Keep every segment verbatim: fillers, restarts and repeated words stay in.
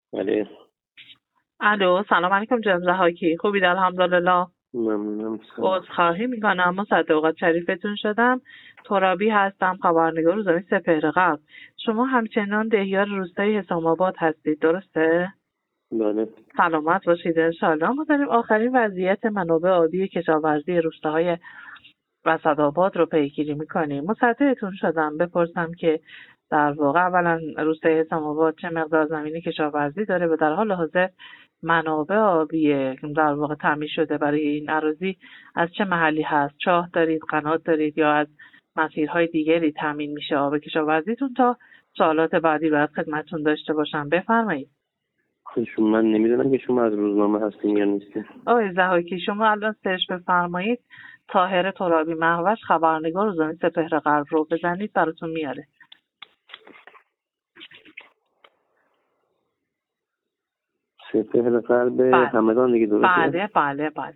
بله. الو، سلام علیکم جناب ضحاکی. خوبید؟ الحمدلله. ممنونم. عذرخواهی میکنم مصدق اوقات شریفتون شدم. ترابی هستم، خبرنگار روزنامه سپهر غرب. شما همچنان دهیار روستایی حسام آباد هستید، درسته؟ بله. سلامت باشید انشالله. ما داریم آخرین وضعیت منابع آبی کشاورزی روستاهای اسدآباد رو پیگیری میکنیم. مصدقتون شدم بپرسم که در واقع اولا روستای حسام آباد چه مقدار زمین کشاورزی داره و در حال حاضر منابع آبی در واقع تامین شده برای این اراضی از چه محلی هست؟ چاه دارید، قنات دارید یا از مسیرهای دیگری تامین میشه آب کشاورزیتون؟ تا سوالات بعدی باید خدمتتون داشته باشم. بفرمایید. خودشون من نمیدونم که شما از روزنامه هستین یا نیستین. آقای ضحاکی شما الان سرچ بفرمایید طاهر ترابی مهوش خبرنگار روزنامه سپهر غرب رو بزنید براتون میاره. سپهر غرب همدان دیگه، درسته؟ بله بله بله.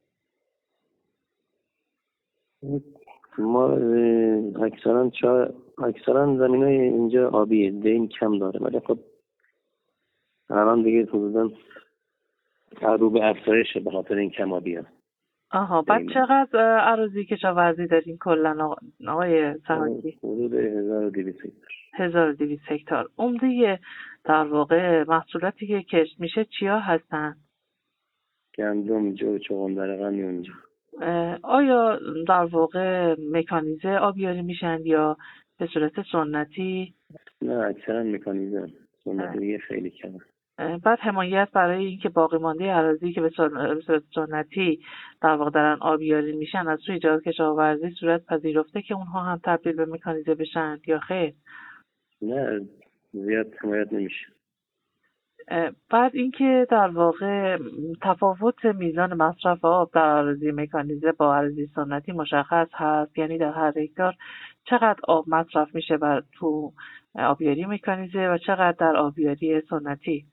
ما اکثرا چا اکثرا زمینای اینجا آبیه، دین کم داره، ولی خب الان دیگه حدودا رو به افزایشه به خاطر این کم آبی هست. آها، بعد چقدر اراضی کشاورزی دارین کلا آقای ضحاکی؟ حدود هزار و دویست هکتار. هزار و دویست هکتار. عمده در واقع محصولاتی که کشت میشه چیا هستن؟ گندم، جو، چغندر غنی اونجا. آیا در واقع مکانیزه آبیاری میشن یا به صورت سنتی؟ نه، اکثرا مکانیزه. سنتی خیلی کمه. بعد حمایت برای اینکه باقی مانده اراضی که به صورت سنتی در واقع دارن آبیاری میشن از سوی جهات کشاورزی صورت پذیرفته که اونها هم تبدیل به مکانیزه بشن یا خیر؟ نه، زیاد حمایت نمیشه. بعد اینکه در واقع تفاوت میزان مصرف آب در اراضی مکانیزه با اراضی سنتی مشخص هست، یعنی در هر هکتار چقدر آب مصرف میشه بر تو آبیاری مکانیزه و چقدر در آبیاری سنتی؟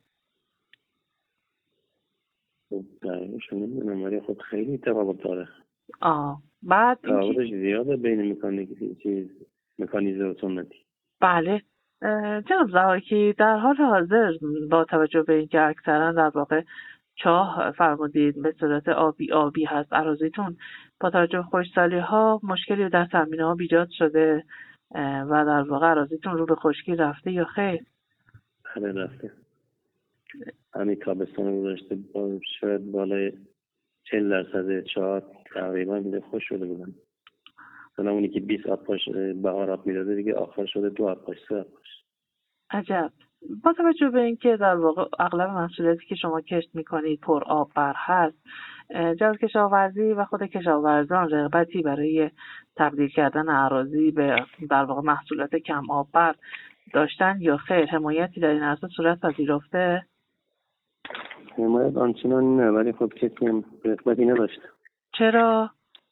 درموشون نمیدونم، ولی خب خیلی تفاوت داره. آه بعد تفاوتش زیاده بین مکانیزه چیز مکانیزه و سنتی. بله جناب ضحاکی، در حال حاضر با توجه به اینکه اکثرا در واقع چاه فرمودید به صورت آبی آبی هست اراضیتون، با توجه به خشکسالی ها مشکلی در تامین آب ایجاد شده و در واقع اراضیتون رو به خشکی رفته یا خیر؟ بله رفته. همین تابستان گذشته با شاید بالای چهل درصد چاه تقریبا میده خوش شده بودن. مثلا اونی که بیست آبپاش بهار آب میداده دیگه آخر شده دو آبپاش سه آبپاش. عجب. با توجه به اینکه در واقع اغلب محصولاتی که شما کشت میکنید پر آب بر هست، جهات کشاورزی و خود کشاورزان رغبتی برای تبدیل کردن اراضی به در واقع محصولات کم آب بر داشتن یا خیر؟ حمایتی در این عرصه صورت پذیرفته؟ حمایت آنچنان نه، ولی خب کسی رغبتی نداشته. چرا؟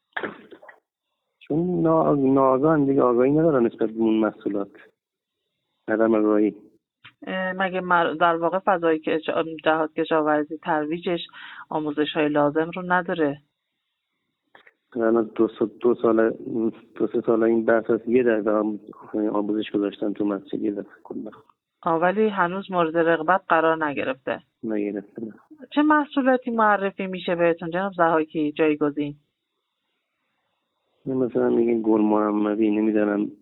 چون نا... ناگهان دیگه آگاهی ندارن نسبت به اون محصولات. عدم آگاهی. مگه در واقع فضای جهات کشاورزی ترویجش آموزش های لازم رو نداره؟ الان دو, دو سال دو سه سال این بحث هست، یه درصد آموزش گذاشتن تو مسجد، یه درصد کنه. ولی هنوز مورد رغبت قرار نگرفته. نگرفته نه. چه محصولاتی معرفی میشه بهتون جناب ضحاکی جایگزین؟ مثلا میگن گل محمدی، نمیدونم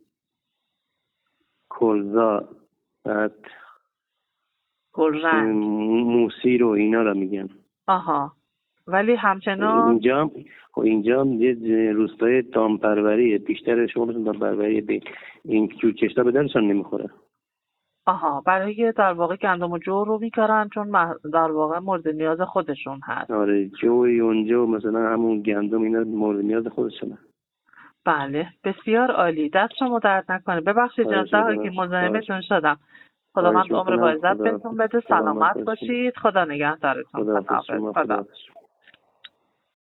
کلزا، بعد گل رنگ، موسی رو اینا رو میگن. آها. ولی همچنان اینجا اینجا یه روستای دامپروریه، بیشتر شما مثلا دامپروری به این جور کشتا به درشان نمیخوره. آها، برای در واقع گندم و جو رو میکارن چون در واقع مورد نیاز خودشون هست. آره، جوی اونجا مثلا همون گندم اینا مورد نیاز خودشونه. بله بسیار عالی، دست شما درد نکنه. ببخشید جناب ضحاکی مزاحمتون شدم. خداوند عمر با عزت بهتون بده. سلامت باشید. خدا نگهدارتون. خدا